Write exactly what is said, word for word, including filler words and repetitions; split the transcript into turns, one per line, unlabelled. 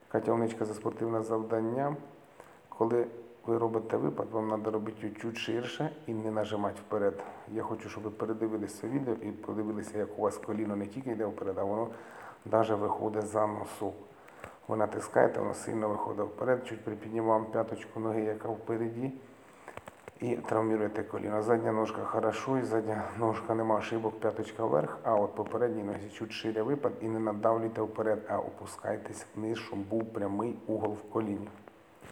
Катя за спортивне завдання. Коли ви робите випад, вам треба робити чуть ширше і не нажимати вперед. Я хочу, щоб ви передивилися це відео і подивилися, як у вас коліно не тільки йде вперед, а воно навіть виходить за носу. Ви натискаєте, воно сильно виходить вперед, чуть припіднімаємо п'яточку ноги, яка впереді, і травмуєте коліно. Задня ножка хорошо, і задня ножка нема ошибок, п'яточка вверх, а от по передній нозі чуть шире випад і не надавлюйте вперед, а опускайтесь вниз, щоб був прямий угол в коліні.